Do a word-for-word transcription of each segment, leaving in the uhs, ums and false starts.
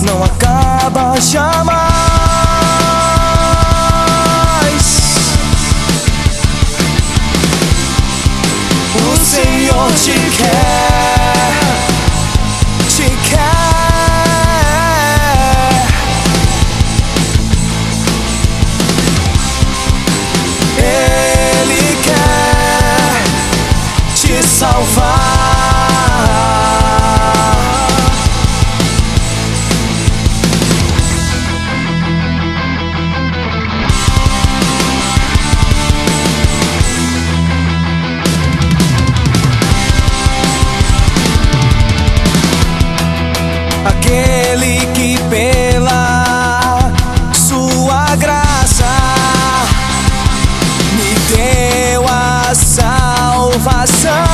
não acaba jamais. O Senhor te quer, te quer. Ele quer te salvar. Aquele que pela sua graça me deu a salvação.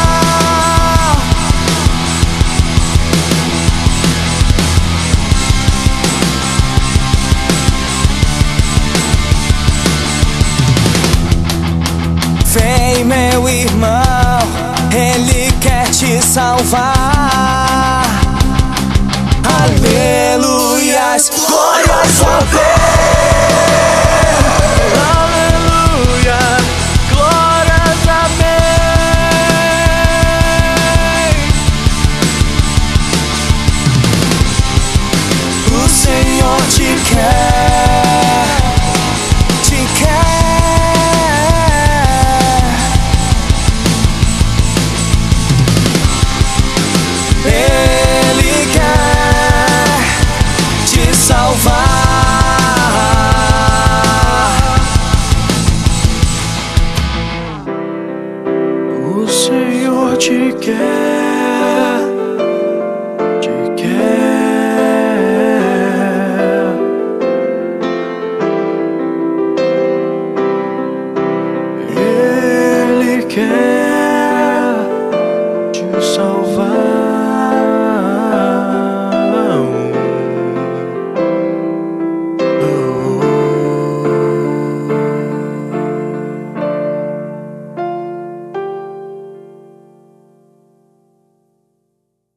Vem, meu irmão, Ele quer te salvar. Aleluias, glórias a Deus. Aleluia, glórias, amém. O Senhor te quer, te quer. Ele quer te salvar. O Senhor te quer, te quer. Ele quer.